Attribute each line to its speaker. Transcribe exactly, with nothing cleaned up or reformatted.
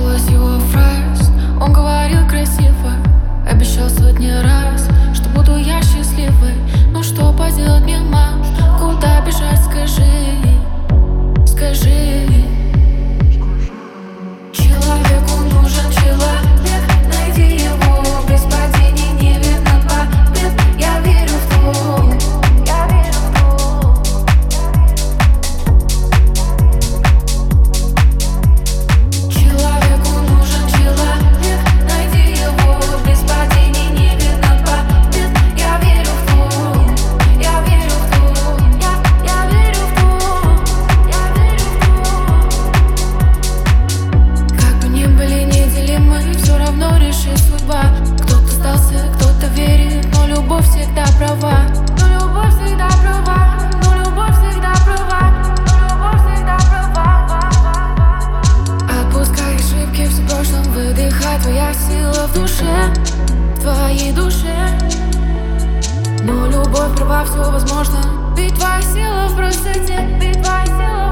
Speaker 1: Слышалась его фраз, он говорил красиво, обещал сотни раз, что буду я счастливой. Но что поделать мне, мам? Куда бежать, скажи, скажи. Человеку нужен человек, найди его, без падений не видно побед. Я верю в то, я верю в то. Человеку нужен человек, найди его, без падений не видно побед. Я верю в то, я верю в то, я, я верю в то, я верю в то. Как бы ни были неделимы, все равно решит судьба. Кто-то сдался, кто-то верит, но любовь всегда права. Но любовь всегда права, но любовь всегда права, но любовь всегда права. Отпускай ошибки, все в прошлом, выдыхай, твоя сила в душе, в твоей душе. Но любовь права, все возможно, ведь твоя сила в простоте, ведь твоя сила